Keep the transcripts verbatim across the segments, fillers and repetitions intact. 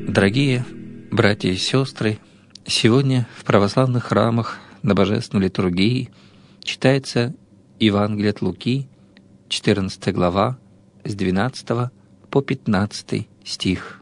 Дорогие братья и сестры, сегодня в православных храмах на Божественной литургии читается Евангелие от Луки, четырнадцатая глава, с двенадцатого по пятнадцатый стих.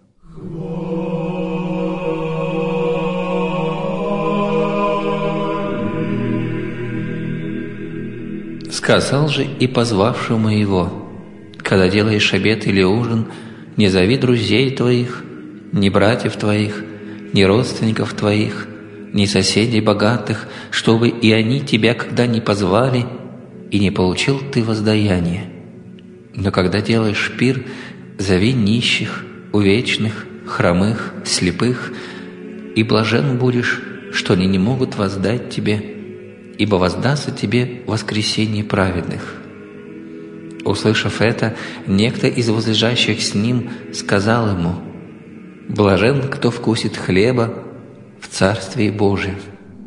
«Сказал же и позвавшему его: когда делаешь обед или ужин, не зови друзей твоих, ни братьев твоих, ни родственников твоих, ни соседей богатых, чтобы и они тебя когда не позвали, и не получил ты воздаяние. Но когда делаешь пир, зови нищих, увечных, хромых, слепых, и блажен будешь, что они не могут воздать тебе, ибо воздастся тебе воскресение праведных». Услышав это, некто из возлежащих с ним сказал ему: «Блажен, кто вкусит хлеба в Царстве Божьем».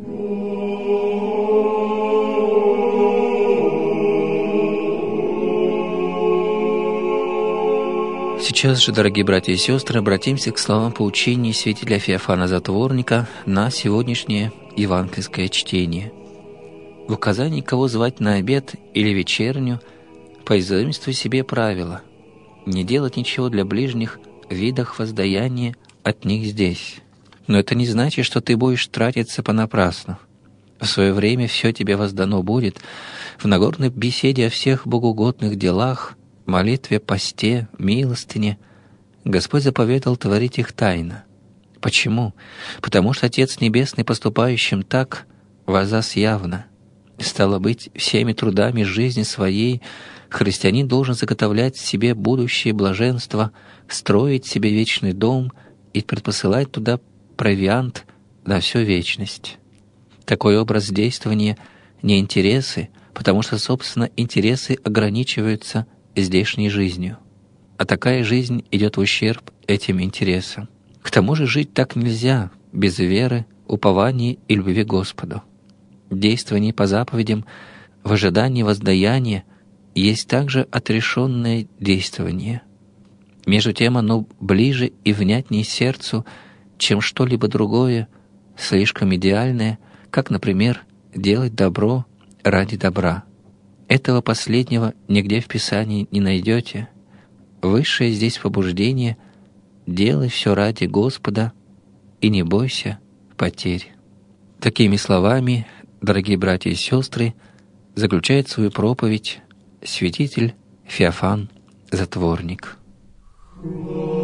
Сейчас же, дорогие братья и сестры, обратимся к словам поучения святителя Феофана Затворника на сегодняшнее евангельское чтение. В указании, кого звать на обед или вечерню, позаимствуй себе правило: не делать ничего для ближних в видах воздаяния от них здесь. Но это не значит, что ты будешь тратиться понапрасну. В свое время все тебе воздано будет в Нагорной беседе о всех богоугодных делах, молитве, посте, милостыне. Господь заповедал творить их тайно. Почему? Потому что Отец Небесный, поступающим так, воздаст явно. Стало быть, всеми трудами жизни своей христианин должен заготовлять себе будущее блаженство, строить себе вечный дом и предпосылать туда провиант на всю вечность. Такой образ действования не интересы, потому что, собственно, интересы ограничиваются здешней жизнью, а такая жизнь идет в ущерб этим интересам. К тому же жить так нельзя без веры, упования и любви к Господу. Действование по заповедям в ожидании воздаяния есть также отрешенное действование. Между тем оно ближе и внятнее сердцу, чем что-либо другое, слишком идеальное, как, например, делать добро ради добра. Этого последнего нигде в Писании не найдете. Высшее здесь побуждение — делай все ради Господа и не бойся потерь. Такими словами, дорогие братья и сестры, заключает свою проповедь святитель Феофан Затворник.